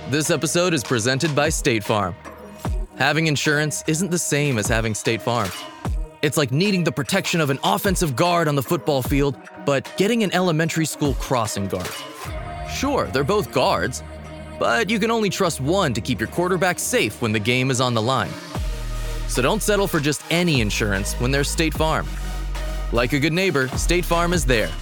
This episode is presented by State Farm. Having insurance isn't the same as having State Farm. It's like needing the protection of an offensive guard on the football field, but getting an elementary school crossing guard. Sure, they're both guards, but you can only trust one to keep your quarterback safe when the game is on the line. So don't settle for just any insurance when there's State Farm. Like a good neighbor, State Farm is there.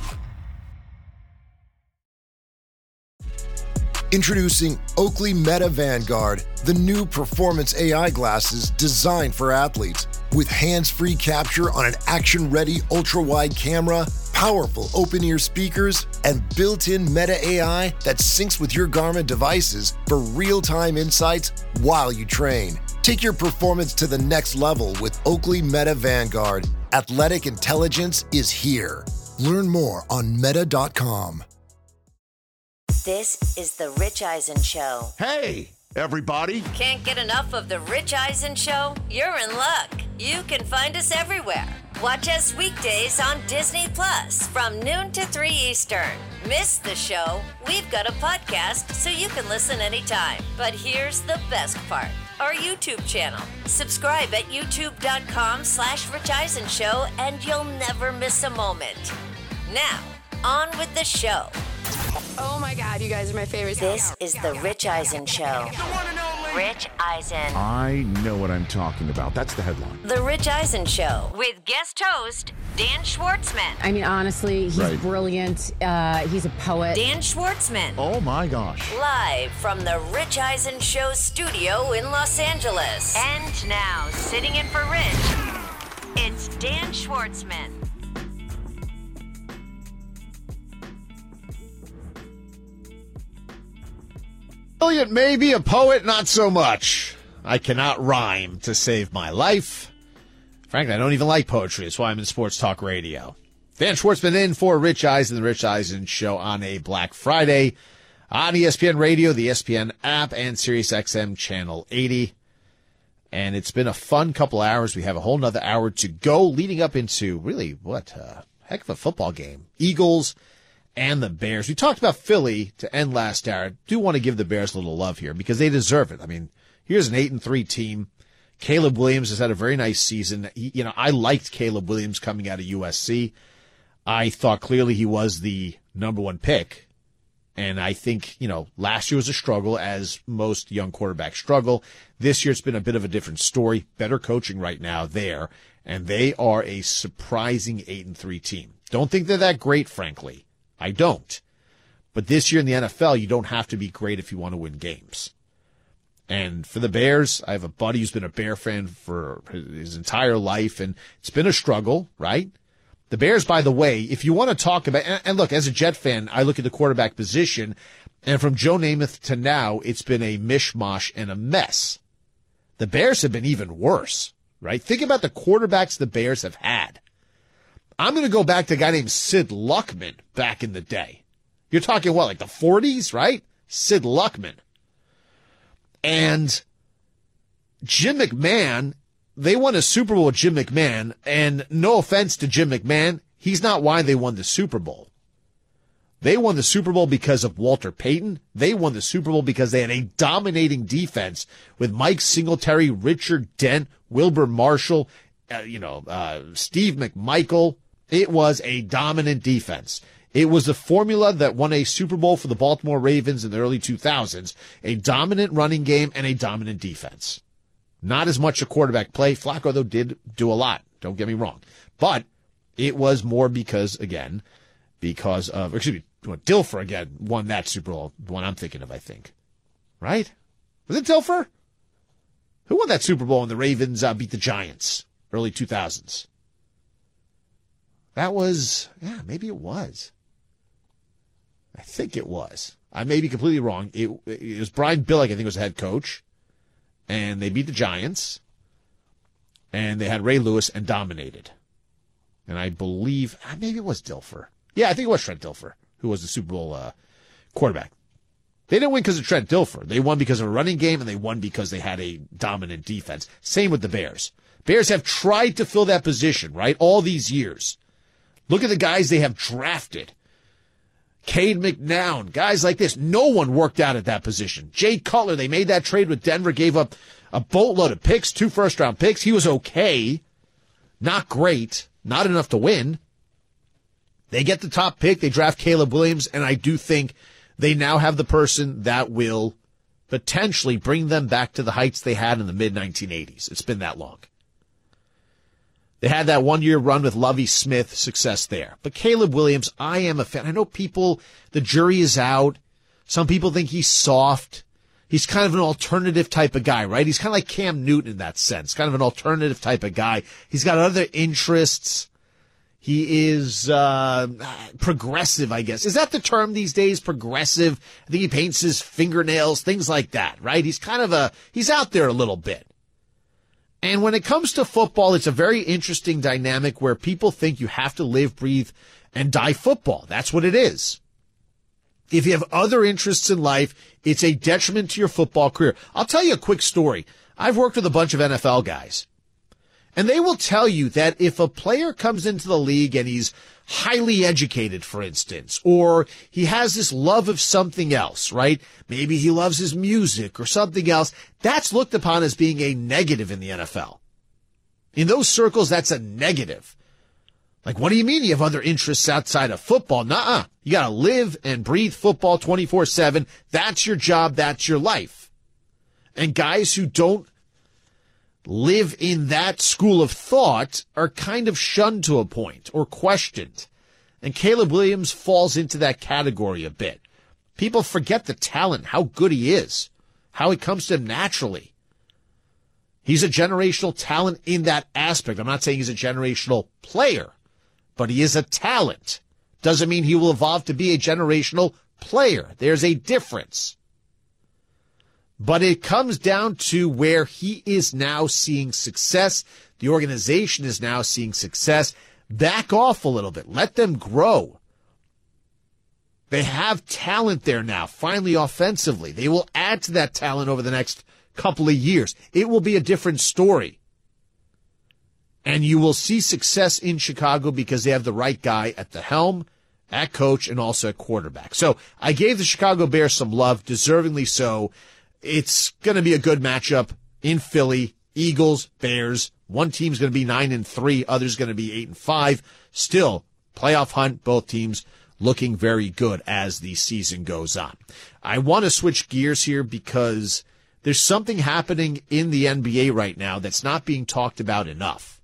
Introducing Oakley Meta Vanguard, the new performance AI glasses designed for athletes. With hands-free capture on an action-ready ultra-wide camera, powerful open-ear speakers, and built-in Meta AI that syncs with your Garmin devices for real-time insights while you train. Take your performance to the next level with Oakley Meta Vanguard. Athletic intelligence is here. Learn more on meta.com. This is The Rich Eisen Show. Hey, everybody. Can't get enough of The Rich Eisen Show? You're in luck. You can find us everywhere. Watch us weekdays on Disney Plus from noon to 3 Eastern. Miss the show? We've got a podcast so you can listen anytime. But here's the best part. Our YouTube channel. Subscribe at youtube.com/Rich Eisen Show and you'll never miss a moment. Now, on with the show. Oh my God, you guys are my favorite. This is The Rich Eisen Show. Rich Eisen. I know what I'm talking about. That's the headline. The Rich Eisen Show with guest host Dan Schwartzman. I mean, honestly, he's Right. brilliant. He's a poet. Dan Schwartzman. Oh my gosh. Live from the Rich Eisen Show studio in Los Angeles. And now, sitting in for Rich, it's Dan Schwartzman. Brilliant, maybe. A poet, not so much. I cannot rhyme to save my life. Frankly, I don't even like poetry. That's why I'm in sports talk radio. Dan Schwartzman in for Rich Eisen, the Rich Eisen Show on a Black Friday on ESPN Radio, the ESPN app, and SiriusXM Channel 80. And it's been a fun couple hours. We have a whole nother hour to go leading up into really heck of a football game. Eagles and the Bears. We talked about Philly to end last hour. I do want to give the Bears a little love here because they deserve it. I mean, here's an 8-3 team. Caleb Williams has had a very nice season. I liked Caleb Williams coming out of USC. I thought clearly he was the number one pick. And I think, last year was a struggle, as most young quarterbacks struggle. This year it's been a bit of a different story. Better coaching right now there. And they are a surprising 8-3 team. Don't think they're that great, frankly. I don't. But this year in the NFL, you don't have to be great if you want to win games. And for the Bears, I have a buddy who's been a Bear fan for his entire life, and it's been a struggle, right? The Bears, by the way, if you want to talk about, and look, as a Jet fan, I look at the quarterback position, and from Joe Namath to now, it's been a mishmash and a mess. The Bears have been even worse, right? Think about the quarterbacks the Bears have had. I'm going to go back to a guy named Sid Luckman back in the day. You're talking what, like the 40s, right? Sid Luckman. And Jim McMahon, they won a Super Bowl with Jim McMahon, and no offense to Jim McMahon, he's not why they won the Super Bowl. They won the Super Bowl because of Walter Payton. They won the Super Bowl because they had a dominating defense with Mike Singletary, Richard Dent, Wilbur Marshall, Steve McMichael. It was a dominant defense. It was the formula that won a Super Bowl for the Baltimore Ravens in the early 2000s, a dominant running game and a dominant defense. Not as much a quarterback play. Flacco, though, did do a lot. Don't get me wrong. But it was more because of, Dilfer again won that Super Bowl, the one I'm thinking of, I think. Right? Was it Dilfer? Who won that Super Bowl when the Ravens beat the Giants? Early 2000s. That was, maybe it was. I think it was. I may be completely wrong. It was Brian Billick, I think, was the head coach. And they beat the Giants. And they had Ray Lewis and dominated. And I believe, maybe it was Dilfer. Yeah, I think it was Trent Dilfer, who was the Super Bowl quarterback. They didn't win because of Trent Dilfer. They won because of a running game, and they won because they had a dominant defense. Same with the Bears. Bears have tried to fill that position, right, all these years. Look at the guys they have drafted. Cade McNown, guys like this. No one worked out at that position. Jay Cutler, they made that trade with Denver, gave up a boatload of picks, 2 first-round picks. He was okay. Not great. Not enough to win. They get the top pick. They draft Caleb Williams, and I do think they now have the person that will potentially bring them back to the heights they had in the mid-1980s. It's been that long. They had that 1-year run with Lovie Smith, success there. But Caleb Williams, I am a fan. I know people, the jury is out. Some people think he's soft. He's kind of an alternative type of guy, right? He's kind of like Cam Newton in that sense, kind of an alternative type of guy. He's got other interests. He is progressive, I guess. Is that the term these days, progressive? I think he paints his fingernails, things like that, right? He's kind of he's out there a little bit. And when it comes to football, it's a very interesting dynamic where people think you have to live, breathe, and die football. That's what it is. If you have other interests in life, it's a detriment to your football career. I'll tell you a quick story. I've worked with a bunch of NFL guys, and they will tell you that if a player comes into the league and he's highly educated, for instance, or he has this love of something else, right? Maybe he loves his music or something else. That's looked upon as being a negative in the NFL. In those circles, that's a negative. Like, what do you mean you have other interests outside of football? Nuh-uh. You got to live and breathe football 24/7. That's your job. That's your life. And guys who don't live in that school of thought are kind of shunned to a point or questioned. And Caleb Williams falls into that category a bit. People forget the talent, how good he is, how it comes to him naturally. He's a generational talent in that aspect. I'm not saying he's a generational player, but he is a talent. Doesn't mean he will evolve to be a generational player. There's a difference. But it comes down to where he is now seeing success. The organization is now seeing success. Back off a little bit. Let them grow. They have talent there now, finally offensively. They will add to that talent over the next couple of years. It will be a different story. And you will see success in Chicago because they have the right guy at the helm, at coach, and also at quarterback. So I gave the Chicago Bears some love, deservingly so. It's going to be a good matchup in Philly. Eagles, Bears. One team's going to be 9-3, others going to be 8-5. Still, playoff hunt, both teams looking very good as the season goes on. I want to switch gears here because there's something happening in the NBA right now that's not being talked about enough.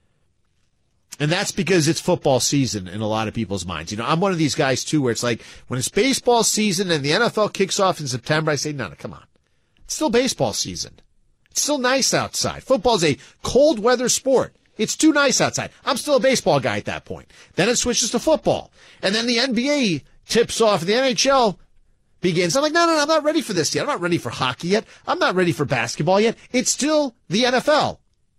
And that's because it's football season in a lot of people's minds. You know, I'm one of these guys, too, where it's like when it's baseball season and the NFL kicks off in September, I say, no, come on. It's still baseball season. It's still nice outside. Football's a cold weather sport. It's too nice outside. I'm still a baseball guy at that point. Then it switches to football. And then the NBA tips off and the NHL begins. I'm like, no, I'm not ready for this yet. I'm not ready for hockey yet. I'm not ready for basketball yet. It's still the NFL.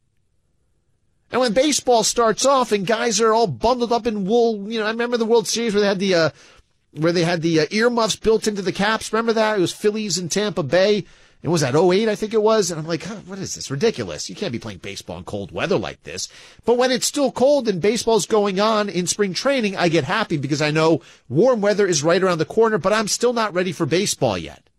And when baseball starts off and guys are all bundled up in wool, you know, I remember the World Series where they had the earmuffs built into the caps. Remember that? It was Phillies and Tampa Bay. It was at 2008, I think it was. And I'm like, what is this? Ridiculous. You can't be playing baseball in cold weather like this. But when it's still cold and baseball's going on in spring training, I get happy because I know warm weather is right around the corner, but I'm still not ready for baseball yet.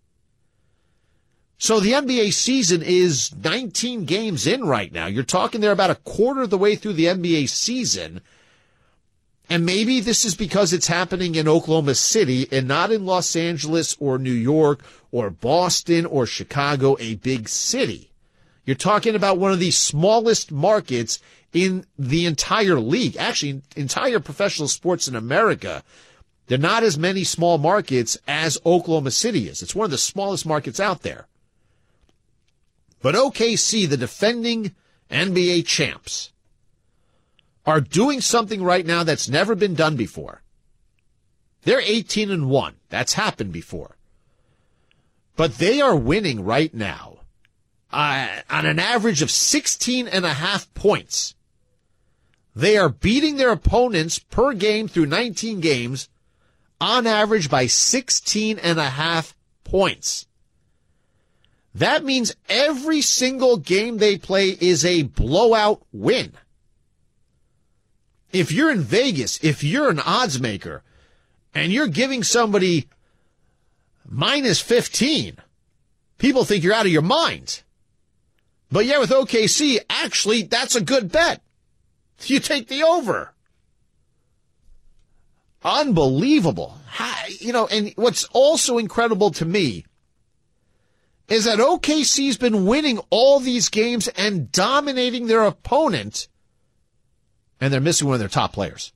So the NBA season is 19 games in right now. You're talking there about a quarter of the way through the NBA season. And maybe this is because it's happening in Oklahoma City and not in Los Angeles or New York or Boston or Chicago, a big city. You're talking about one of the smallest markets in the entire league, actually entire professional sports in America. There are not as many small markets as Oklahoma City is. It's one of the smallest markets out there. But OKC, the defending NBA champs, are doing something right now that's never been done before. They're 18-1. That's happened before. But they are winning right now on an average of 16.5 points. They are beating their opponents per game through 19 games on average by 16.5 points. That means every single game they play is a blowout win. If you're in Vegas, if you're an odds maker, and you're giving somebody minus 15, people think you're out of your mind. But yeah, with OKC, actually, that's a good bet. You take the over. Unbelievable. And what's also incredible to me is that OKC's been winning all these games and dominating their opponent, and they're missing one of their top players.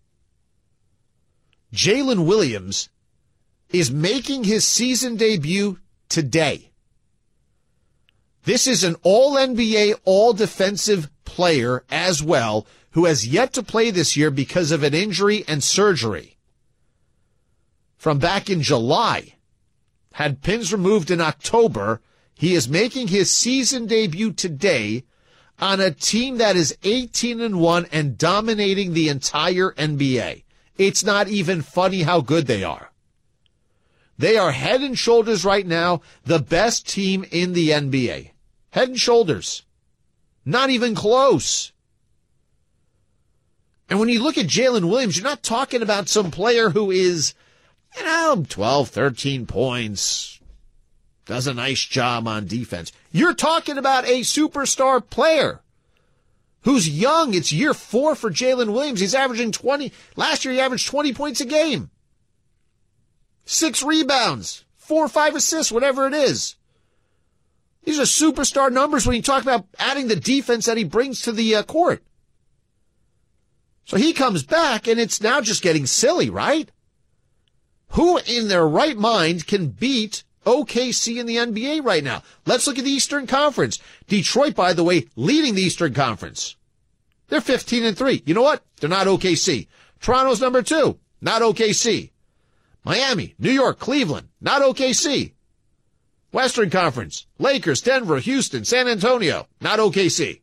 Jalen Williams is making his season debut today. This is an all-NBA, all-defensive player as well, who has yet to play this year because of an injury and surgery. From back in July, had pins removed in October, he is making his season debut today on a team that is 18-1 and dominating the entire NBA. It's not even funny how good they are. They are head and shoulders right now the best team in the NBA. Head and shoulders. Not even close. And when you look at Jalen Williams, you're not talking about some player who is, 12, 13 points, does a nice job on defense. You're talking about a superstar player who's young. It's year 4 for Jalen Williams. He's averaging 20. Last year he averaged 20 points a game. 6 rebounds, 4 or 5 assists, whatever it is. These are superstar numbers when you talk about adding the defense that he brings to the court. So he comes back, and it's now just getting silly, right? Who in their right mind can beat OKC in the NBA right now? Let's look at the Eastern Conference. Detroit, by the way, leading the Eastern Conference. They're 15-3. You know what? They're not OKC. Toronto's number 2. Not OKC. Miami, New York, Cleveland. Not OKC. Western Conference. Lakers, Denver, Houston, San Antonio. Not OKC.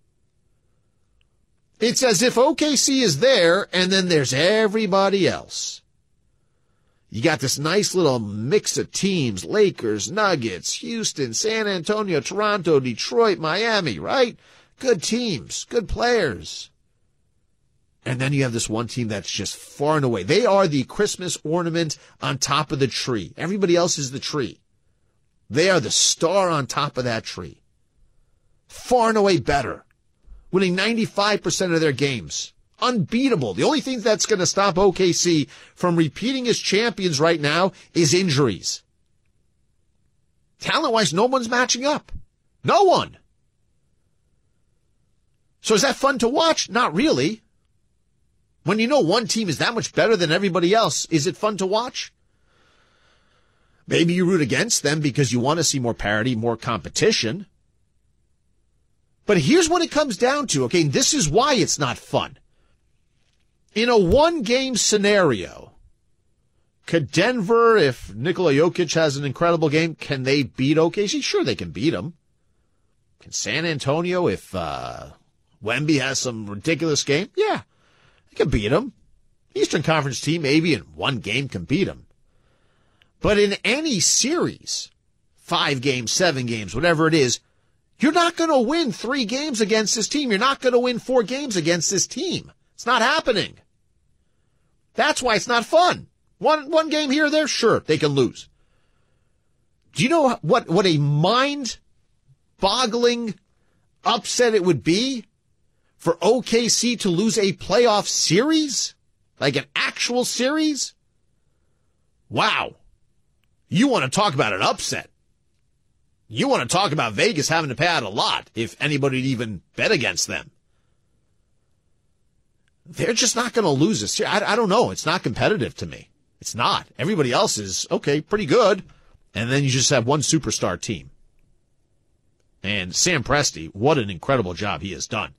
It's as if OKC is there, and then there's everybody else. You got this nice little mix of teams, Lakers, Nuggets, Houston, San Antonio, Toronto, Detroit, Miami, right? Good teams, good players. And then you have this one team that's just far and away. They are the Christmas ornament on top of the tree. Everybody else is the tree. They are the star on top of that tree. Far and away better. Winning 95% of their games. Unbeatable. The only thing that's going to stop OKC from repeating as champions right now is injuries. Talent-wise, no one's matching up. No one. So is that fun to watch? Not really. When you know one team is that much better than everybody else, is it fun to watch? Maybe you root against them because you want to see more parity, more competition. But here's what it comes down to, okay? And this is why it's not fun. In a one-game scenario, could Denver, if Nikola Jokic has an incredible game, can they beat OKC? Sure, they can beat them. Can San Antonio, if Wemby has some ridiculous game? Yeah, they can beat them. Eastern Conference team maybe in one game can beat them. But in any series, 5 games, 7 games, whatever it is, you're not going to win 3 games against this team. You're not going to win 4 games against this team. It's not happening. That's why it's not fun. One game here or there, sure, they can lose. Do you know what a mind-boggling upset it would be for OKC to lose a playoff series? Like an actual series? Wow. You want to talk about an upset. You want to talk about Vegas having to pay out a lot if anybody would even bet against them. They're just not going to lose this. I don't know. It's not competitive to me. It's not. Everybody else is, okay, pretty good. And then you just have one superstar team. And Sam Presti, what an incredible job he has done.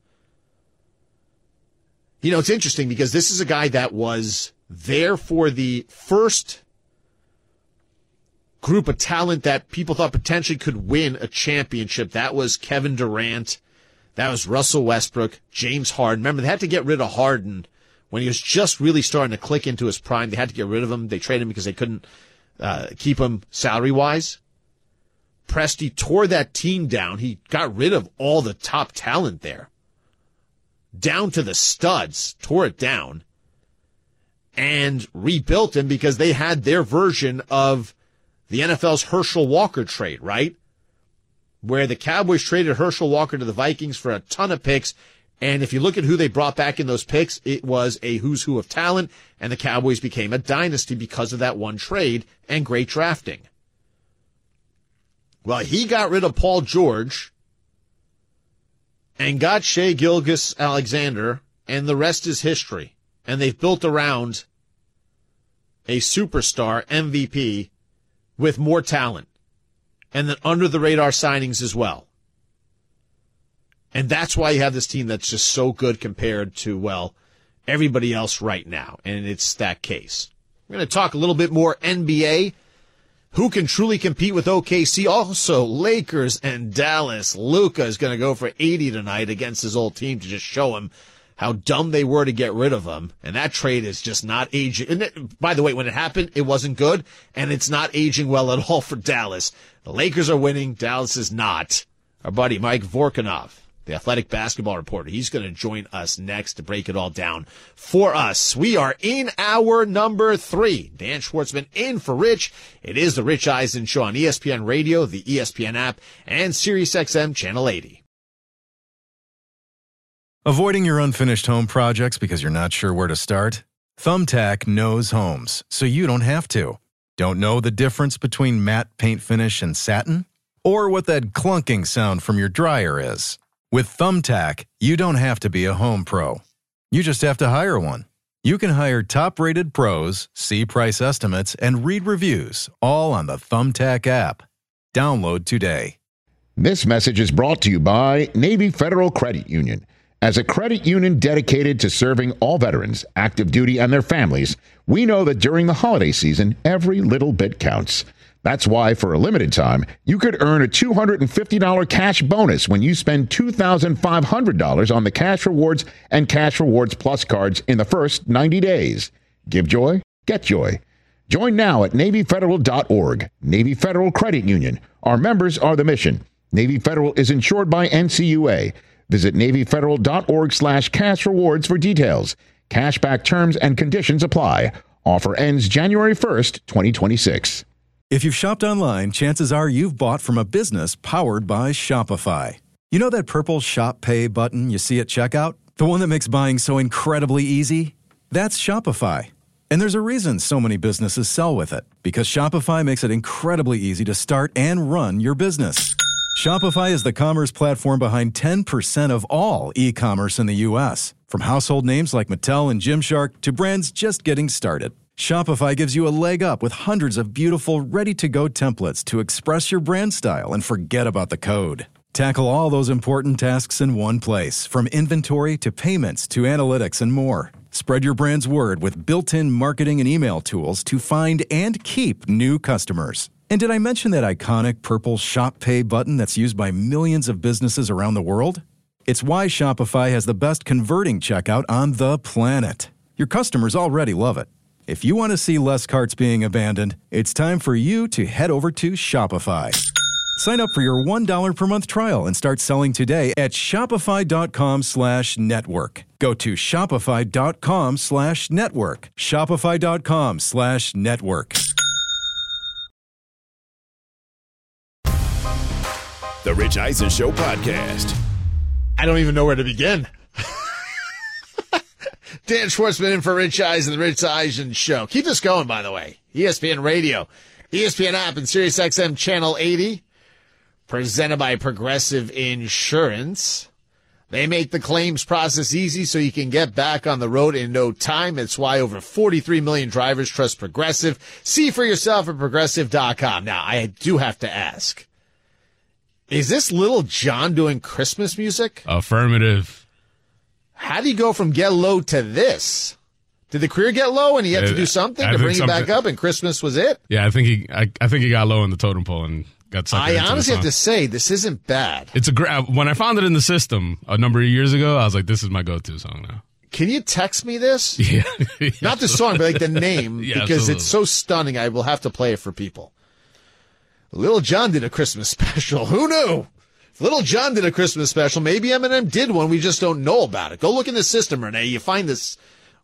You know, it's interesting because this is a guy that was there for the first group of talent that people thought potentially could win a championship. That was Kevin Durant. That was Russell Westbrook, James Harden. Remember, they had to get rid of Harden when he was just really starting to click into his prime. They had to get rid of him. They traded him because they couldn't keep him salary-wise. Presti tore that team down. He got rid of all the top talent there. Down to the studs, tore it down. and rebuilt him because they had their version of the NFL's Herschel Walker trade, right? Where the Cowboys traded Herschel Walker to the Vikings for a ton of picks. And if you look at who they brought back in those picks, it was a who's who of talent, and the Cowboys became a dynasty because of that one trade and great drafting. Well, he got rid of Paul George and got Shai Gilgeous-Alexander, and the rest is history. And they've built around a superstar MVP with more talent, and then under-the-radar signings as well. And that's why you have this team that's just so good compared to, well, everybody else right now. And it's that case. We're going to talk a little bit more NBA. Who can truly compete with OKC? Also, Lakers and Dallas. Luka is going to go for 80 tonight against his old team to just show him how dumb they were to get rid of him. And that trade is just not aging. And by the way, when it happened, it wasn't good. And it's not aging well at all for Dallas. The Lakers are winning. Dallas is not. Our buddy Mike Vorkunov, the Athletic basketball reporter, he's going to join us next to break it all down for us. We are in hour number 3. Dan Schwartzman in for Rich. It is the Rich Eisen Show on ESPN Radio, the ESPN app, and SiriusXM Channel 80. Avoiding your unfinished home projects because you're not sure where to start? Thumbtack knows homes, so you don't have to. Don't know the difference between matte paint finish and satin? Or what that clunking sound from your dryer is? With Thumbtack, you don't have to be a home pro. You just have to hire one. You can hire top-rated pros, see price estimates, and read reviews, all on the Thumbtack app. Download today. This message is brought to you by Navy Federal Credit Union. As a credit union dedicated to serving all veterans, active duty, and their families, we know that during the holiday season, every little bit counts. That's why, for a limited time, you could earn a $250 cash bonus when you spend $2,500 on the Cash Rewards and Cash Rewards Plus cards in the first 90 days. Give joy, get joy. Join now at NavyFederal.org. Navy Federal Credit Union. Our members are the mission. Navy Federal is insured by NCUA. Visit NavyFederal.org/cash rewards for details. Cashback terms and conditions apply. Offer ends January 1st, 2026. If you've shopped online, chances are you've bought from a business powered by Shopify. You know that purple Shop Pay button you see at checkout? The one that makes buying so incredibly easy? That's Shopify. And there's a reason so many businesses sell with it. Because Shopify makes it incredibly easy to start and run your business. Shopify is the commerce platform behind 10% of all e-commerce in the U.S. From household names like Mattel and Gymshark to brands just getting started. Shopify gives you a leg up with hundreds of beautiful, ready-to-go templates to express your brand style and forget about the code. Tackle all those important tasks in one place, from inventory to payments to analytics and more. Spread your brand's word with built-in marketing and email tools to find and keep new customers. And did I mention that iconic purple Shop Pay button that's used by millions of businesses around the world? It's why Shopify has the best converting checkout on the planet. Your customers already love it. If you want to see less carts being abandoned, it's time for you to head over to Shopify. Sign up for your $1 per month trial and start selling today at shopify.com/network. Go to shopify.com/network. Shopify.com/network. The Rich Eisen Show podcast. I don't even know where to begin. Dan Schwartzman in for Rich Eisen, the Rich Eisen Show. Keep this going, by the way. ESPN Radio, ESPN app, and SiriusXM Channel 80. Presented by Progressive Insurance. They make the claims process easy so you can get back on the road in no time. It's why over 43 million drivers trust Progressive. See for yourself at Progressive.com. Now, I do have to ask, is this Little John doing Christmas music? Affirmative. How do you go from Get Low to this? Did the career get low and he had to do something to bring it back up and Christmas was it? Yeah, I think he got low in the totem pole and got sucked into the song. I honestly have to say, this isn't bad. It's when I found it in the system a number of years ago, I was like, this is my go-to song now. Can you text me this? Yeah. Not the song, but like the name, Yeah, because absolutely. it's so stunning. I will have to play it for people. Little John did a Christmas special. Who knew? If Little John did a Christmas special, maybe Eminem did one. We just don't know about it. Go look in the system, Renee. You find this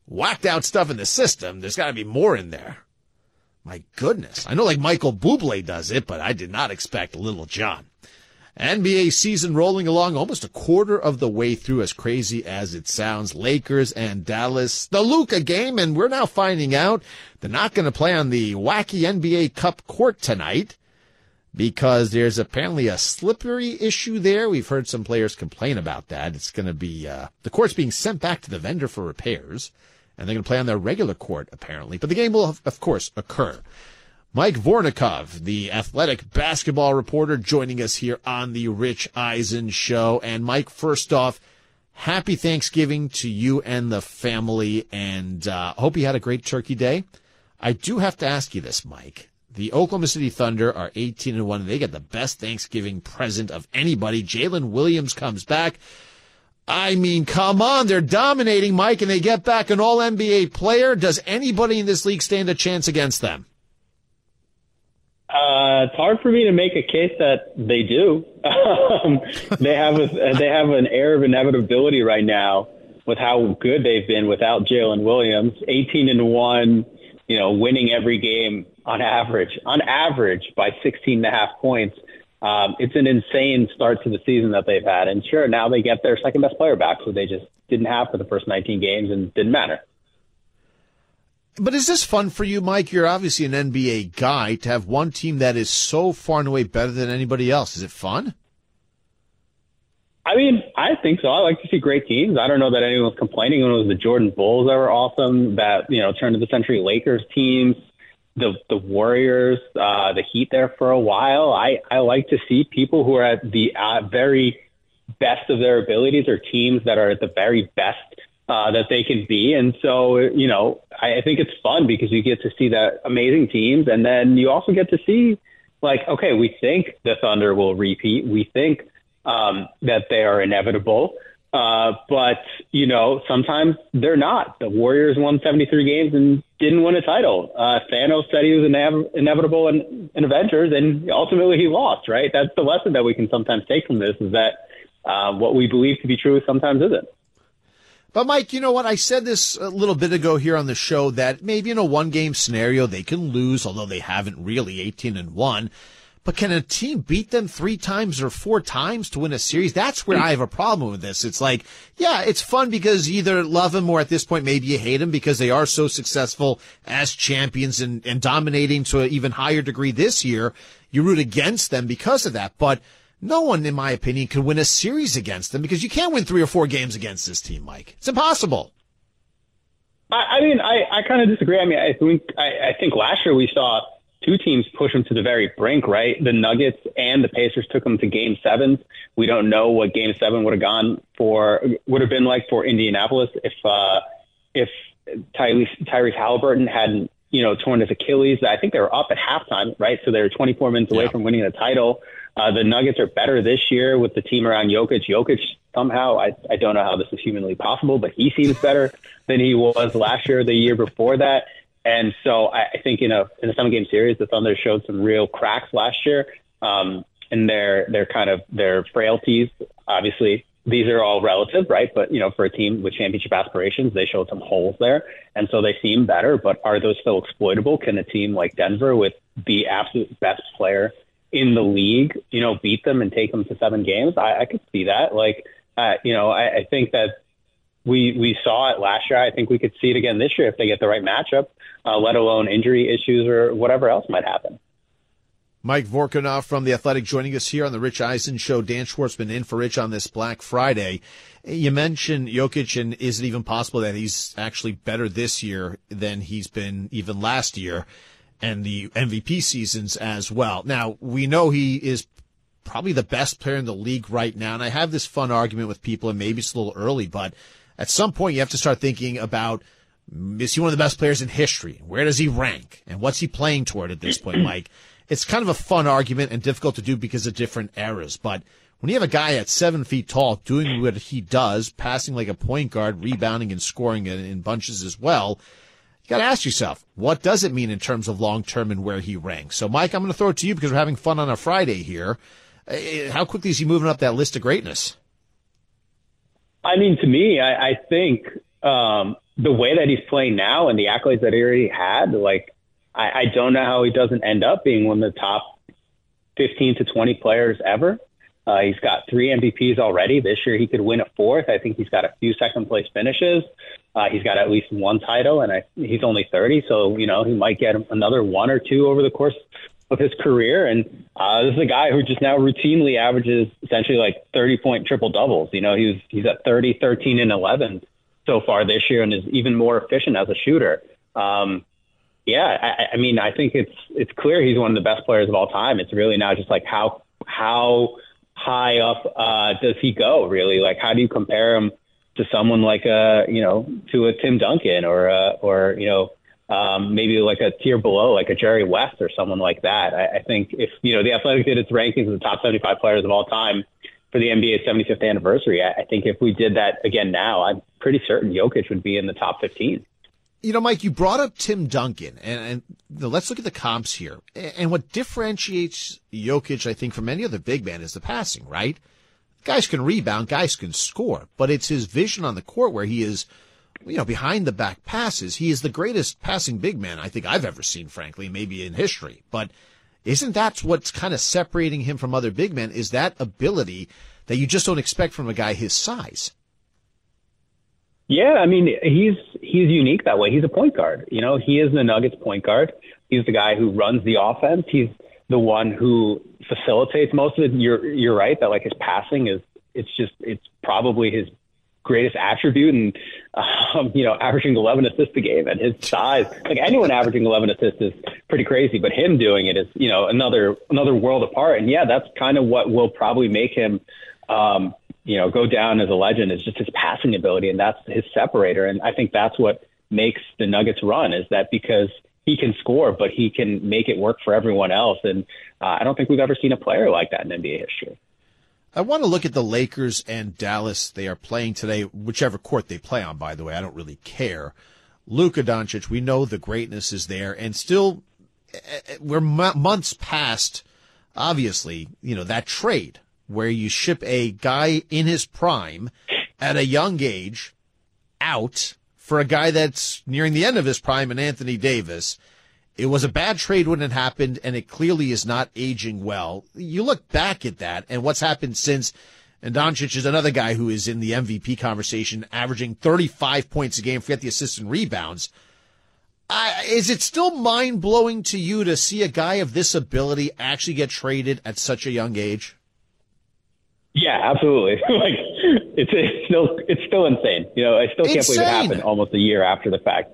whacked out stuff in the system. There's got to be more in there. My goodness. I know like Michael Bublé does it, but I did not expect Little John. NBA season rolling along almost a quarter of the way through, as crazy as it sounds. Lakers and Dallas, the Luka game, and we're now finding out they're not going to play on the wacky NBA Cup court tonight because there's apparently a slippery issue there. We've heard some players complain about that. It's going to be the court's being sent back to the vendor for repairs, and they're going to play on their regular court, apparently. But the game will, of course, occur. Mike Vornikov, the Athletic basketball reporter, joining us here on the Rich Eisen Show. And Mike, first off, happy Thanksgiving to you and the family, and hope you had a great Turkey Day. I do have to ask you this, Mike. The Oklahoma City Thunder are 18-1, and they get the best Thanksgiving present of anybody. Jalen Williams comes back. I mean, come on, they're dominating, Mike, and they get back an All-NBA player. Does anybody in this league stand a chance against them? It's hard for me to make a case that they do. They have an air of inevitability right now with how good they've been without Jalen Williams. 18-1, winning every game on average by 16.5 points. It's an insane start to the season that they've had. And sure, now they get their second best player back, who they just didn't have for the first 19 games and didn't matter. But is this fun for you, Mike? You're obviously an NBA guy, to have one team that is so far and away better than anybody else. Is it fun? I mean, I think so. I like to see great teams. I don't know that anyone was complaining when it was the Jordan Bulls that were awesome, that, turn of the century Lakers teams, the Warriors, the Heat there for a while. I like to see people who are at the very best of their abilities, or teams that are at the very best that they can be. And so, I think it's fun because you get to see that amazing teams. And then you also get to see, like, okay, we think the Thunder will repeat. We think that they are inevitable. But, sometimes they're not. The Warriors won 73 games and didn't win a title. Thanos said he was inevitable in Avengers, and ultimately he lost, right? That's the lesson that we can sometimes take from this, is that what we believe to be true sometimes isn't. But, Mike, you know what? I said this a little bit ago here on the show that maybe in a one-game scenario they can lose, although they haven't really, 18-1. But can a team beat them 3 times or 4 times to win a series? That's where I have a problem with this. It's like, yeah, it's fun because you either love them or at this point maybe you hate them because they are so successful as champions and dominating to an even higher degree this year. You root against them because of that. But no one, in my opinion, can win a series against them because you can't win 3 or 4 games against this team, Mike. It's impossible. I mean, I kind of disagree. I mean, I think last year we saw 2 teams push them to the very brink, right? The Nuggets and the Pacers took them to Game 7. We don't know what Game 7 would have been like for Indianapolis if Tyrese Halliburton hadn't, torn his Achilles. I think they were up at halftime, right? So they were 24 minutes away from winning the title. The Nuggets are better this year with the team around Jokic. Jokic somehow, I don't know how this is humanly possible, but he seems better than he was last year or the year before that. And so I think in a 7-game series, the Thunder showed some real cracks last year, and their frailties. Obviously, these are all relative, right? But for a team with championship aspirations, they showed some holes there, and so they seem better. But are those still exploitable? Can a team like Denver, with the absolute best player in the league, beat them and take them to 7 games? I could see that. I think that we saw it last year. I think we could see it again this year if they get the right matchup, let alone injury issues or whatever else might happen. Mike Vorkunov from The Athletic joining us here on the Rich Eisen Show. Dan Schwartzman in for Rich on this Black Friday. You mentioned Jokic, and is it even possible that he's actually better this year than he's been even last year, and the MVP seasons as well? Now, we know he is probably the best player in the league right now, and I have this fun argument with people, and maybe it's a little early, but at some point you have to start thinking about, is he one of the best players in history? Where does he rank? And what's he playing toward at this point, Mike? It's kind of a fun argument and difficult to do because of different eras. But when you have a guy at 7 feet tall doing what he does, passing like a point guard, rebounding and scoring in bunches as well, you got to ask yourself, what does it mean in terms of long-term and where he ranks? So, Mike, I'm going to throw it to you because we're having fun on a Friday here. How quickly is he moving up that list of greatness? I mean, to me, I think the way that he's playing now and the accolades that he already had, like, I don't know how he doesn't end up being one of the top 15 to 20 players ever. He's got 3 MVPs already. This year he could win a 4th. I think he's got a few second-place finishes. He's got at least 1 title, and he's only 30, so, he might get another 1 or 2 over the course of his career. And this is a guy who just now routinely averages essentially like 30-point triple-doubles. He's at 30, 13, and 11 so far this year and is even more efficient as a shooter. I think it's clear he's one of the best players of all time. It's really now just like how high up does he go, really? Like, how do you compare him to someone like to a Tim Duncan or maybe like a tier below, like a Jerry West or someone like that? I think if the Athletic did its rankings of the top 75 players of all time for the NBA's 75th anniversary, I think if we did that again now, I'm pretty certain Jokic would be in the top 15. Mike, you brought up Tim Duncan, and let's look at the comps here. And what differentiates Jokic, I think, from any other big man is the passing, right? Guys can rebound, guys can score, but it's his vision on the court where he is, behind the back passes. He is the greatest passing big man I think I've ever seen, frankly, maybe in history. But isn't that what's kind of separating him from other big men, is that ability that you just don't expect from a guy his size? Yeah, I mean, he's unique that way. He's a point guard. He is the Nuggets point guard. He's the guy who runs the offense. He's the one who facilitates most of it. You're right that like his passing it's probably his greatest attribute, and averaging 11 assists a game at his size, like anyone averaging 11 assists is pretty crazy, but him doing it is another world apart. And yeah, that's kind of what will probably make him go down as a legend, is just his passing ability, and that's his separator. And I think that's what makes the Nuggets run, is that because he can score, but he can make it work for everyone else. And I don't think we've ever seen a player like that in NBA history. I want to look at the Lakers and Dallas. They are playing today, whichever court they play on, by the way. I don't really care. Luka Doncic, we know the greatness is there, and still we're months past, obviously, that trade where you ship a guy in his prime at a young age out for a guy that's nearing the end of his prime in Anthony Davis. It was a bad trade when it happened, and it clearly is not aging well. You look back at that and what's happened since, and Doncic is another guy who is in the MVP conversation, averaging 35 points a game, forget the assists and rebounds. Is it still mind-blowing to you to see a guy of this ability actually get traded at such a young age? Yeah, absolutely. Like it's still insane. I still can't believe it happened almost a year after the fact.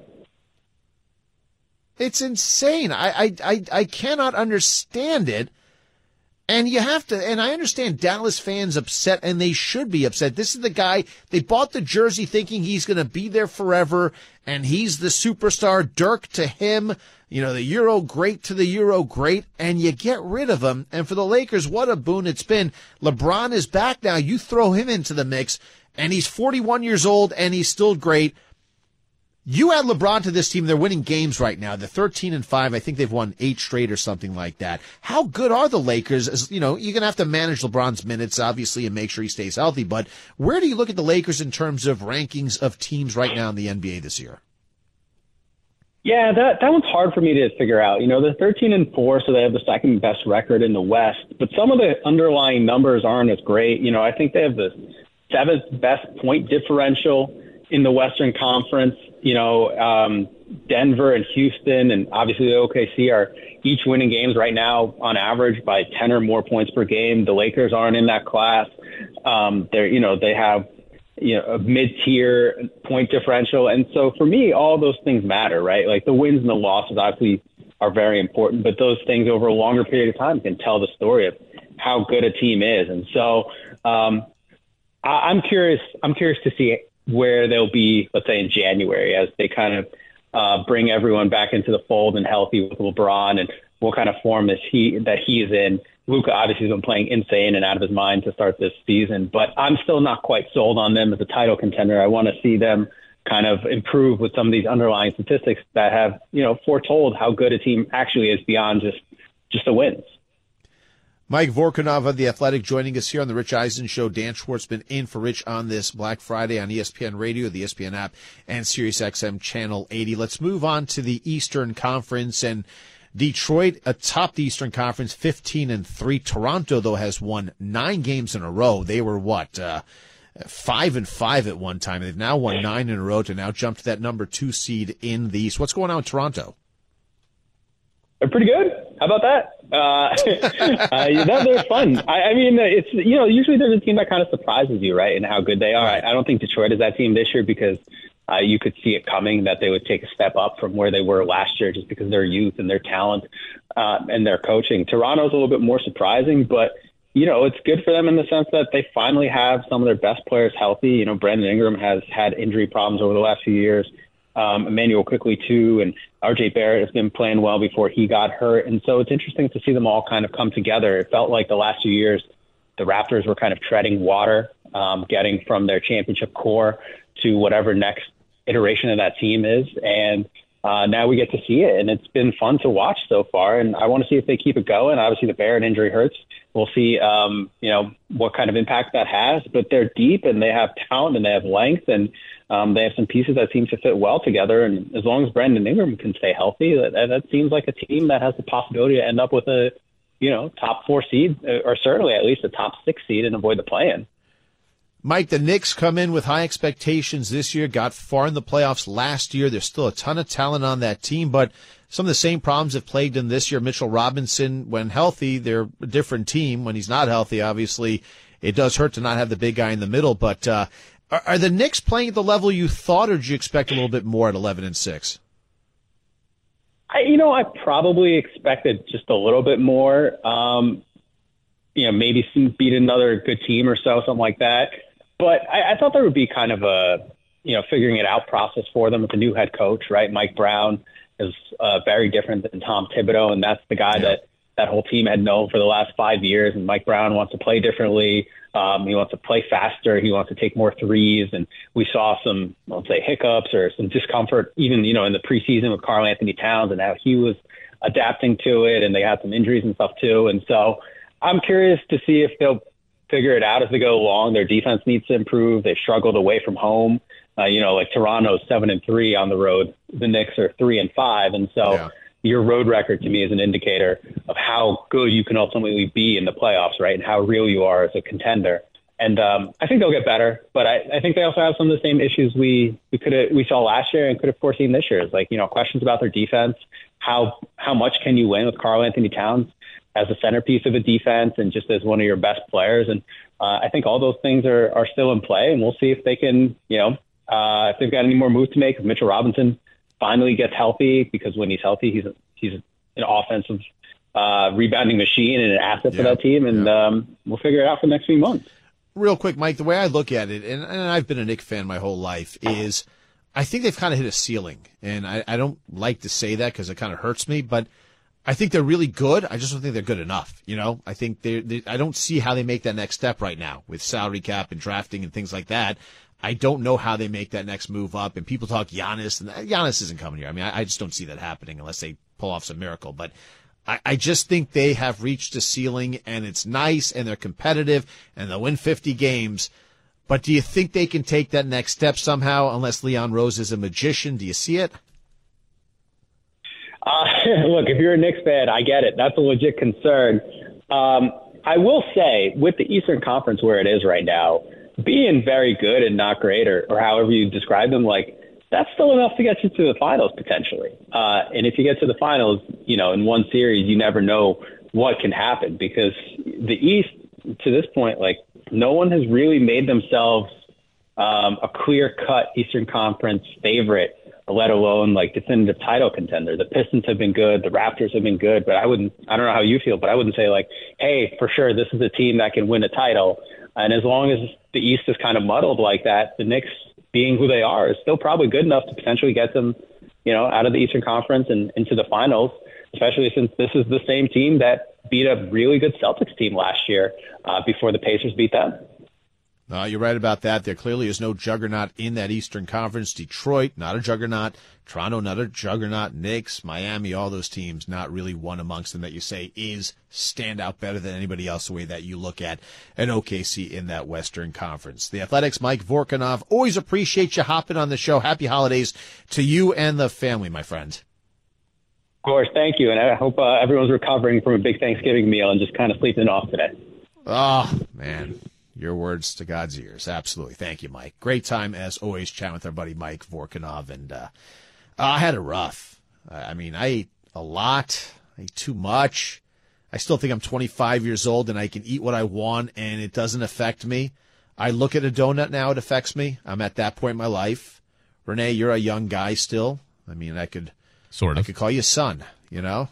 It's insane. I cannot understand it. And you have to, and I understand Dallas fans upset, and they should be upset. This is the guy, they bought the jersey thinking he's going to be there forever, and he's the superstar. Dirk to him, the Euro great to the Euro great, and you get rid of him. And for the Lakers, what a boon it's been. LeBron is back now. You throw him into the mix, and he's 41 years old, and he's still great. You add LeBron to this team, they're winning games right now. They're 13-5. I think they've won 8 straight or something like that. How good are the Lakers? You're going to have to manage LeBron's minutes, obviously, and make sure he stays healthy. But where do you look at the Lakers in terms of rankings of teams right now in the NBA this year? Yeah, that one's hard for me to figure out. They're 13-4, so they have the second best record in the West. But some of the underlying numbers aren't as great. I think they have the 7th best point differential in the Western Conference. Denver and Houston and obviously the OKC are each winning games right now on average by 10 or more points per game. The Lakers aren't in that class. They have, a mid-tier point differential. And so for me, all those things matter, right? Like the wins and the losses obviously are very important, but those things over a longer period of time can tell the story of how good a team is. And so I'm curious to see where they'll be, let's say in January, as they kind of bring everyone back into the fold and healthy with LeBron, and what kind of form that he is in. Luka obviously has been playing insane and out of his mind to start this season, but I'm still not quite sold on them as a title contender. I want to see them kind of improve with some of these underlying statistics that have, foretold how good a team actually is beyond just the wins. Mike Vorkunov of The Athletic joining us here on the Rich Eisen Show. Dan Schwartzman in for Rich on this Black Friday on ESPN Radio, the ESPN app, and SiriusXM Channel 80. Let's move on to the Eastern Conference. And Detroit atop the Eastern Conference, 15-3. Toronto, though, has won 9 games in a row. They were, 5-5 at one time. They've now won 9 in a row to now jump to that number 2 seed in the East. What's going on with Toronto? They're pretty good. How about that? They're fun. I mean, it's, usually there's a team that kind of surprises you, right, and how good they are. I don't think Detroit is that team this year because you could see it coming that they would take a step up from where they were last year just because of their youth and their talent and their coaching. Toronto's a little bit more surprising, but, it's good for them in the sense that they finally have some of their best players healthy. Brandon Ingram has had injury problems over the last few years. Emmanuel Quickley too, and RJ Barrett has been playing well before he got hurt. And so it's interesting to see them all kind of come together. It felt like the last few years, the Raptors were kind of treading water, getting from their championship core to whatever next iteration of that team is. And now we get to see it, and it's been fun to watch so far. And I want to see if they keep it going. Obviously, the Barrett injury hurts. We'll see, what kind of impact that has. But they're deep, and they have talent, and they have length, and they have some pieces that seem to fit well together. And as long as Brandon Ingram can stay healthy, that seems like a team that has the possibility to end up with a, top 4 seed, or certainly at least a top 6 seed and avoid the play-in. Mike, the Knicks come in with high expectations this year, got far in the playoffs last year. There's still a ton of talent on that team, but some of the same problems have plagued them this year. Mitchell Robinson, when healthy, they're a different team. When he's not healthy, obviously, it does hurt to not have the big guy in the middle. But are the Knicks playing at the level you thought, or did you expect a little bit more at 11-6? I probably expected just a little bit more. Maybe beat another good team or so, something like that. But I thought there would be kind of a, figuring it out process for them with the new head coach, right? Mike Brown is very different than Tom Thibodeau, and that's the guy that whole team had known for the last 5 years. And Mike Brown wants to play differently. He wants to play faster. He wants to take more threes. And we saw some, let's say, hiccups or some discomfort, even, in the preseason with Karl Anthony Towns and how he was adapting to it. And they had some injuries and stuff too. And so I'm curious to see if they'll figure it out as they go along. Their defense needs to improve. They struggled away from home. Like Toronto's 7-3 on the road. The Knicks are 3-5. And so your road record to me is an indicator of how good you can ultimately be in the playoffs, right? And how real you are as a contender. And I think they'll get better, but I think they also have some of the same issues we saw last year and could have foreseen this year. It's like, questions about their defense. How much can you win with Karl Anthony Towns as a centerpiece of a defense and just as one of your best players? And I think all those things are still in play, and we'll see if they can, if they've got any more moves to make. If Mitchell Robinson finally gets healthy, because when he's healthy, he's an offensive rebounding machine and an asset for that team, and we'll figure it out for the next few months. Real quick, Mike, the way I look at it, and I've been a Knicks fan my whole life, is I think they've kind of hit a ceiling. And I don't like to say that because it kind of hurts me, but I think they're really good. I just don't think they're good enough. I think I don't see how they make that next step right now with salary cap and drafting and things like that. I don't know how they make that next move up. And people talk Giannis, and Giannis isn't coming here. I mean, I just don't see that happening unless they pull off some miracle. But I just think they have reached a ceiling, and it's nice, and they're competitive, and they'll win 50 games. But do you think they can take that next step somehow, unless Leon Rose is a magician? Do you see it? Look, if you're a Knicks fan, I get it. That's a legit concern. I will say, with the Eastern Conference where it is right now, being very good and not great, or however you describe them, like, that's still enough to get you to the finals potentially. And if you get to the finals, in one series, you never know what can happen, because the East, to this point, like, no one has really made themselves a clear-cut Eastern Conference favorite, let alone like definitive title contender. The Pistons have been good. The Raptors have been good, but I don't know how you feel, but I wouldn't say like, hey, for sure, this is a team that can win a title. And as long as the East is kind of muddled like that, the Knicks, being who they are, is still probably good enough to potentially get them, out of the Eastern Conference and into the finals, especially since this is the same team that beat a really good Celtics team last year before the Pacers beat them. You're right about that. There clearly is no juggernaut in that Eastern Conference. Detroit, not a juggernaut. Toronto, not a juggernaut. Knicks, Miami, all those teams, not really one amongst them that you say is stand out better than anybody else the way that you look at an OKC in that Western Conference. The Athletics' Mike Vorkunov, always appreciate you hopping on the show. Happy holidays to you and the family, my friend. Of course, thank you. And I hope everyone's recovering from a big Thanksgiving meal and just kind of sleeping off today. Oh, man. Your words to God's ears. Absolutely. Thank you, Mike. Great time, as always, chatting with our buddy Mike Vorkunov. And I had it rough. I ate a lot. I ate too much. I still think I'm 25 years old and I can eat what I want and it doesn't affect me. I look at a donut now, it affects me. I'm at that point in my life. Renee, you're a young guy still. I could call you son, you know?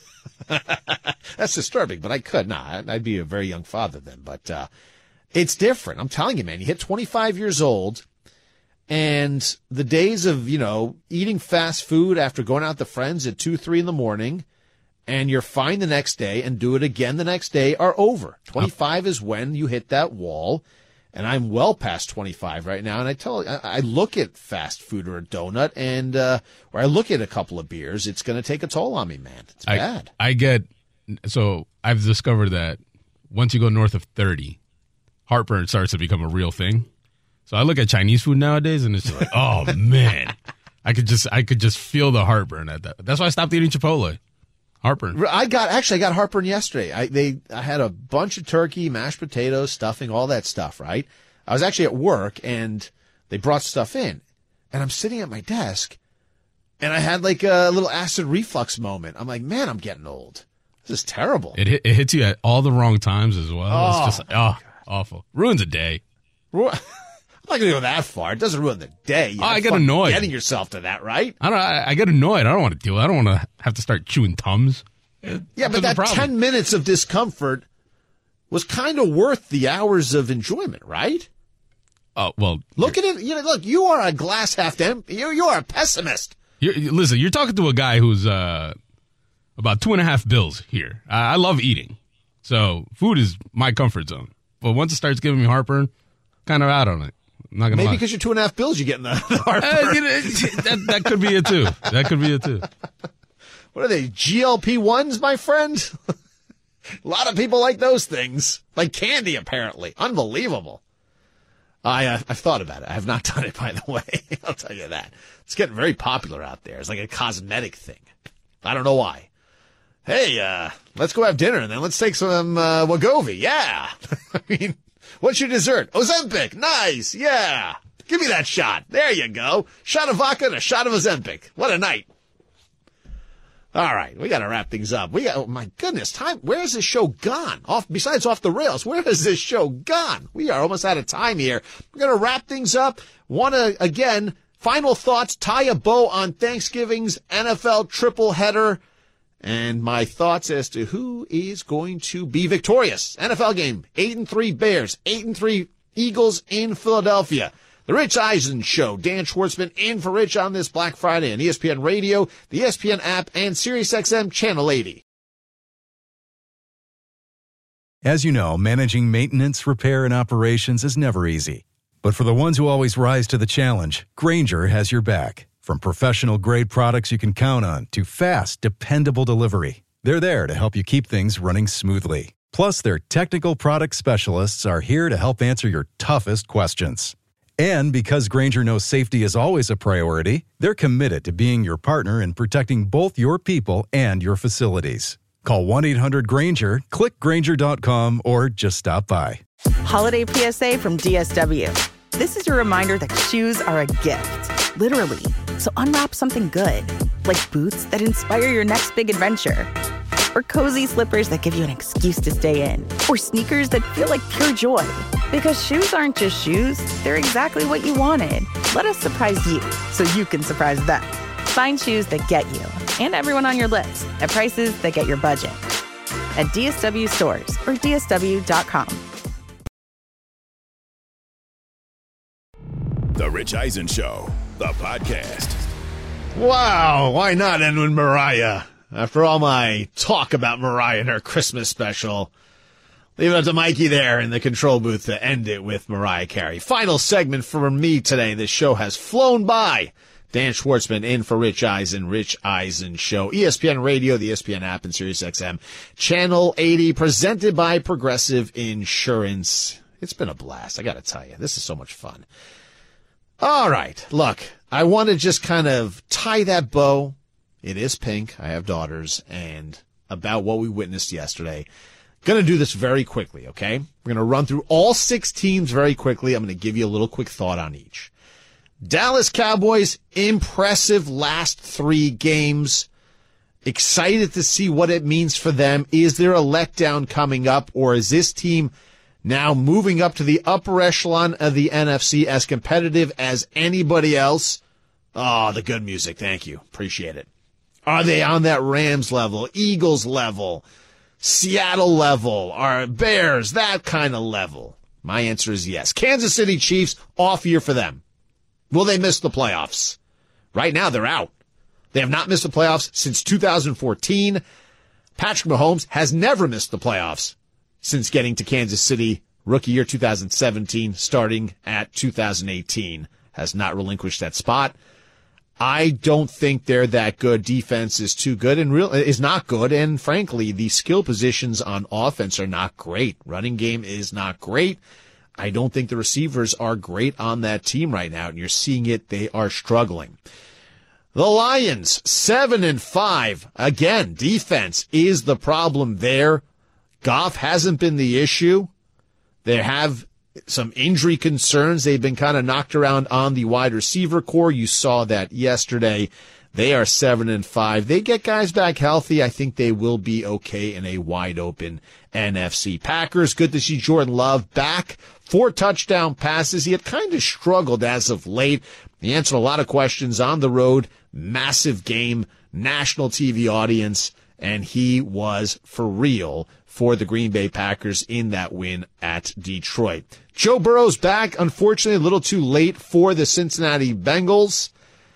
That's disturbing, but I could. I'd be a very young father then. But it's different. I'm telling you, man, you hit 25 years old, and the days of, eating fast food after going out with friends at 2, 3 in the morning, and you're fine the next day and do it again the next day are over. 25 is when you hit that wall, and I'm well past 25 right now. And I look at fast food or a donut, and or I look at a couple of beers, it's going to take a toll on me, man. It's bad. So I've discovered that once you go north of 30, heartburn starts to become a real thing. So I look at Chinese food nowadays, and it's just like, oh man, I could just feel the heartburn at that. That's why I stopped eating Chipotle. Heartburn. I got heartburn yesterday. I had a bunch of turkey, mashed potatoes, stuffing, all that stuff. Right. I was actually at work, and they brought stuff in, and I'm sitting at my desk, and I had like a little acid reflux moment. I'm like, man, I'm getting old. This is terrible. It hits you at all the wrong times as well. It's just awful. Ruins a day. I'm not going to go that far. It doesn't ruin the day. I get annoyed. Getting yourself to that, right? I get annoyed. I don't want to deal with it. I don't want to have to start chewing Tums. Yeah, but that 10 minutes of discomfort was kind of worth the hours of enjoyment, right? Oh, well. Look at it. Look, you are a glass half empty. You are a pessimist. Listen, you're talking to a guy who's about 2.5 bills here. I love eating. So food is my comfort zone. But once it starts giving me heartburn, kind of out on it. I'm not gonna Maybe lie. because you're 2.5 bills, you're getting the heartburn. That could be it too. That could be it too. What are they, GLP-1s, my friend? A lot of people like those things. Like candy, apparently. Unbelievable. I've thought about it. I have not done it, by the way. I'll tell you that. It's getting very popular out there. It's like a cosmetic thing. I don't know why. Hey, let's go have dinner and then let's take some Wegovy. Yeah. I mean, what's your dessert? Ozempic. Nice. Yeah. Give me that shot. There you go. Shot of vodka and a shot of Ozempic. What a night. All right, we got to wrap things up. Oh my goodness, time. Where has this show gone? Besides off the rails, where has this show gone? We are almost out of time here. We're going to wrap things up. Want to, again, final thoughts, tie a bow on Thanksgiving's NFL triple header, and my thoughts as to who is going to be victorious. NFL game, 8-3 Bears, 8-3 Eagles in Philadelphia. The Rich Eisen Show. Dan Schwartzman in for Rich on this Black Friday on ESPN Radio, the ESPN app, and SiriusXM Channel 80. As you know, managing maintenance, repair, and operations is never easy. But for the ones who always rise to the challenge, Grainger has your back. From professional-grade products you can count on to fast, dependable delivery, they're there to help you keep things running smoothly. Plus, their technical product specialists are here to help answer your toughest questions. And because Grainger knows safety is always a priority, they're committed to being your partner in protecting both your people and your facilities. Call 1-800-GRAINGER, click Grainger.com, or just stop by. Holiday PSA from DSW. This is your reminder that shoes are a gift, literally. So unwrap something good, like boots that inspire your next big adventure, or cozy slippers that give you an excuse to stay in, or sneakers that feel like pure joy. Because shoes aren't just shoes, they're exactly what you wanted. Let us surprise you so you can surprise them. Find shoes that get you and everyone on your list at prices that get your budget. At DSW stores or DSW.com. The Rich Eisen Show, the podcast. Wow, why not end with Mariah? After all my talk about Mariah and her Christmas special, Leave it up to Mikey there in the control booth to end it with Mariah Carey. Final segment for me today. This show has flown by. Dan Schwartzman in for Rich Eisen, Rich Eisen Show. ESPN Radio, the ESPN app, and SiriusXM. Channel 80, presented by Progressive Insurance. It's been a blast, I gotta tell you. This is so much fun. All right, look, I want to just kind of tie that bow. It is pink. I have daughters, and about what we witnessed yesterday. Going to do this very quickly, okay? We're going to run through all 6 teams very quickly. I'm going to give you a little quick thought on each. Dallas Cowboys, impressive last 3 games. Excited to see what it means for them. Is there a letdown coming up, or is this team now moving up to the upper echelon of the NFC, as competitive as anybody else? Oh, the good music. Thank you. Appreciate it. Are they on that Rams level, Eagles level, Seattle level, or Bears, that kind of level? My answer is yes. Kansas City Chiefs, off year for them. Will they miss the playoffs? Right now, they're out. They have not missed the playoffs since 2014. Patrick Mahomes has never missed the playoffs since getting to Kansas City. Rookie year 2017, starting at 2018. Has not relinquished that spot. I don't think they're that good. Defense is too good and is not good. And frankly, the skill positions on offense are not great. Running game is not great. I don't think the receivers are great on that team right now. And you're seeing it. They are struggling. The Lions, 7-5. Again, defense is the problem there. Goff hasn't been the issue. They have some injury concerns. They've been kind of knocked around on the wide receiver core. You saw that yesterday. They are 7-5. They get guys back healthy. I think they will be okay in a wide open NFC. Packers, good to see Jordan Love back. 4 touchdown passes. He had kind of struggled as of late. He answered a lot of questions on the road. Massive game, national TV audience, and he was for real for the Green Bay Packers in that win at Detroit. Joe Burrow's back, unfortunately a little too late for the Cincinnati Bengals.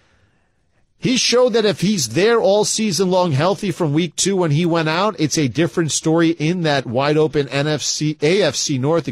He showed that if he's there all season long healthy from week 2 when he went out, it's a different story in that wide open AFC North,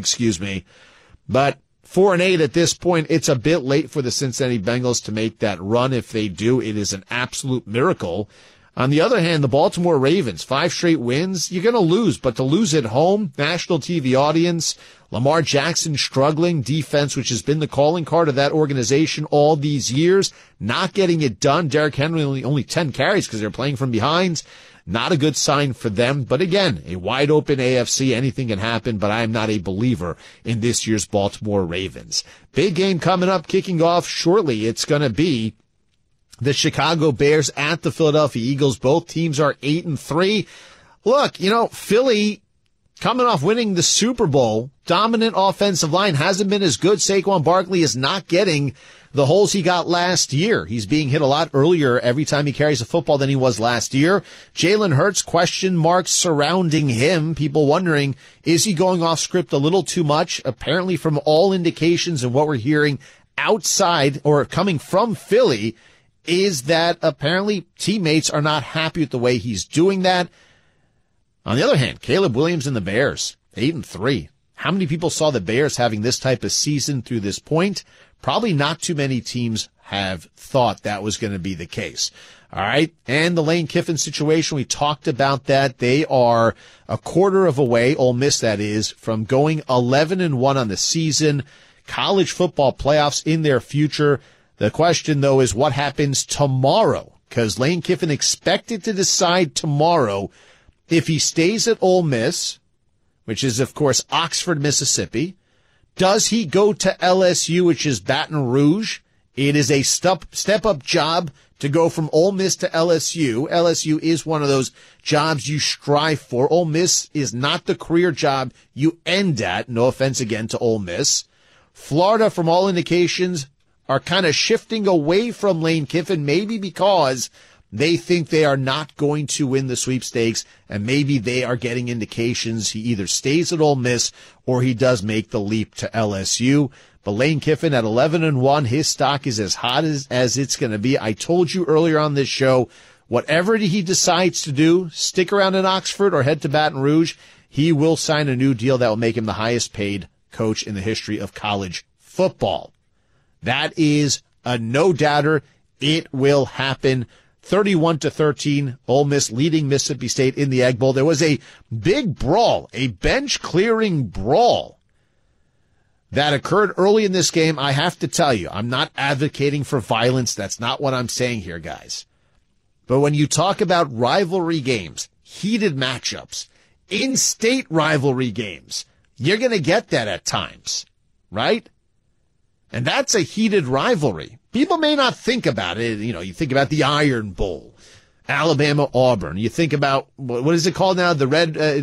But 4-8 at this point, it's a bit late for the Cincinnati Bengals to make that run. If they do, it is an absolute miracle. On the other hand, the Baltimore Ravens, 5 straight wins, you're going to lose, but to lose at home, national TV audience, Lamar Jackson struggling, defense, which has been the calling card of that organization all these years, not getting it done. Derrick Henry only 10 carries because they're playing from behind. Not a good sign for them. But again, a wide open AFC, anything can happen, but I am not a believer in this year's Baltimore Ravens. Big game coming up, kicking off shortly. It's going to be the Chicago Bears at the Philadelphia Eagles. Both teams are 8-3. Look, Philly coming off winning the Super Bowl, dominant offensive line hasn't been as good. Saquon Barkley is not getting the holes he got last year. He's being hit a lot earlier every time he carries a football than he was last year. Jalen Hurts, question marks surrounding him. People wondering, is he going off script a little too much? Apparently, from all indications and what we're hearing outside or coming from Philly, is that apparently teammates are not happy with the way he's doing that. On the other hand, Caleb Williams and the Bears, 8-3. How many people saw the Bears having this type of season through this point? Probably not too many teams have thought that was going to be the case. All right. And the Lane Kiffin situation, we talked about that. They are a quarter of a way, Ole Miss that is, from going 11-1 on the season. College football playoffs in their future. The question, though, is what happens tomorrow? Because Lane Kiffin expected to decide tomorrow if he stays at Ole Miss, which is, of course, Oxford, Mississippi. Does he go to LSU, which is Baton Rouge? It is a step-up job to go from Ole Miss to LSU. LSU is one of those jobs you strive for. Ole Miss is not the career job you end at. No offense again to Ole Miss. Florida, from all indications, are kind of shifting away from Lane Kiffin, maybe because they think they are not going to win the sweepstakes, and maybe they are getting indications he either stays at Ole Miss or he does make the leap to LSU. But Lane Kiffin at 11-1, his stock is as hot as it's going to be. I told you earlier on this show, whatever he decides to do, stick around in Oxford or head to Baton Rouge, he will sign a new deal that will make him the highest paid coach in the history of college football. That is a no-doubter. It will happen. 31-13, Ole Miss leading Mississippi State in the Egg Bowl. There was a big brawl, a bench-clearing brawl that occurred early in this game. I have to tell you, I'm not advocating for violence. That's not what I'm saying here, guys. But when you talk about rivalry games, heated matchups, in-state rivalry games, you're going to get that at times, right? And that's a heated rivalry. People may not think about it. You know, you think about the Iron Bowl, Alabama-Auburn. You think about, what is it called now? The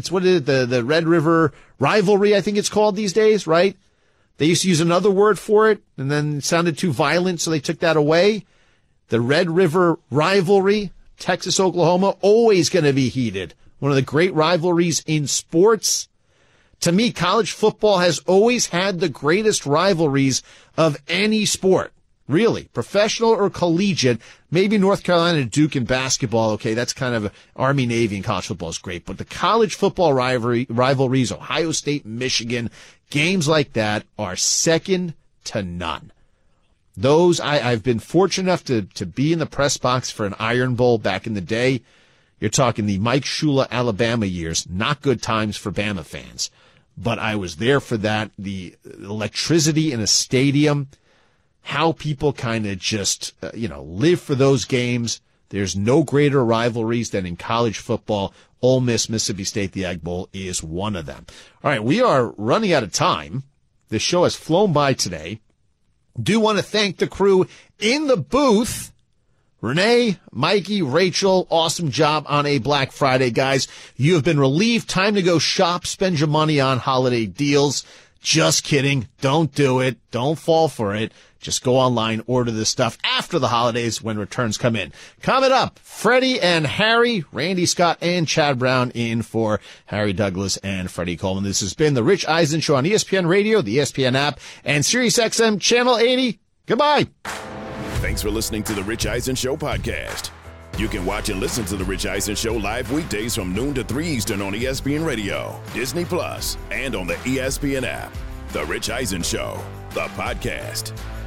Red River rivalry, I think it's called these days, right? They used to use another word for it, and then it sounded too violent, so they took that away. The Red River rivalry, Texas-Oklahoma, always going to be heated. One of the great rivalries in sports. To me, college football has always had the greatest rivalries of any sport. Really, professional or collegiate, maybe North Carolina, Duke in basketball. Okay, that's kind of Army, Navy in college football is great. But the college football rivalries, Ohio State, Michigan, games like that are second to none. Those, I've been fortunate enough to be in the press box for an Iron Bowl back in the day. You're talking the Mike Shula, Alabama years. Not good times for Bama fans. But I was there for that. The electricity in a stadium, how people kind of just, live for those games. There's no greater rivalries than in college football. Ole Miss, Mississippi State, the Egg Bowl is one of them. All right, we are running out of time. The show has flown by today. Do want to thank the crew in the booth. Renee, Mikey, Rachel, awesome job on a Black Friday, guys. You have been relieved. Time to go shop, spend your money on holiday deals. Just kidding. Don't do it. Don't fall for it. Just go online, order this stuff after the holidays when returns come in. Coming up, Freddie and Harry, Randy Scott and Chad Brown in for Harry Douglas and Freddie Coleman. This has been the Rich Eisen Show on ESPN Radio, the ESPN app, and SiriusXM Channel 80. Goodbye. Thanks for listening to the Rich Eisen Show podcast. You can watch and listen to the Rich Eisen Show live weekdays from noon to 3 Eastern on ESPN Radio, Disney Plus, and on the ESPN app. The Rich Eisen Show, the podcast.